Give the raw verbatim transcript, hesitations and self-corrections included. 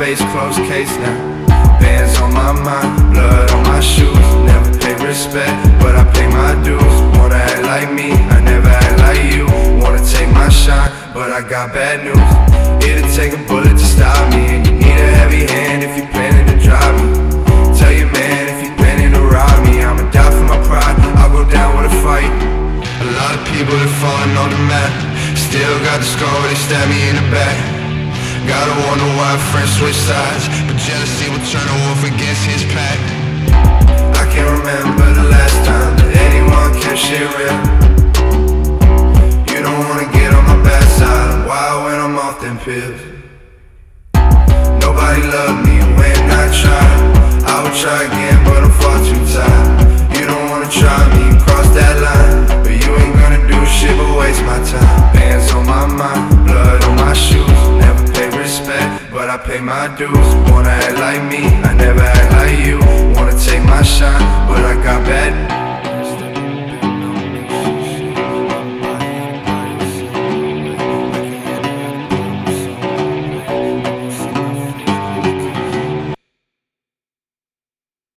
face, closed case now. Bands on my mind, blood on my shoes. Never pay respect, but I pay my dues. Wanna act like me, I never act like you. Wanna take my shine, but I got bad news. It'll take a bullet to stop me, and you need a heavy hand if you planning to drive me. Tell your man if you planning to rob me, I'ma die for my pride, I'll go down with a fight. A lot of people that falling on the map, still got the scar where they stab me in the back. Gotta wonder why friends switch sides, but jealousy will turn a wolf against his pack. I can't remember the last time that anyone kept shit real. You don't wanna get on my bad side, I'm wild when I'm off them pills. Nobody loved me when I tried. I would try again, but I'm far too tired. You don't wanna try me and cross that line, but you ain't gonna do shit but waste my time. Bands on my mind, blood on my shoes. Never pay respect, but I pay my dues. Wanna act like me, I never act like you. Wanna take my shine, but I got bad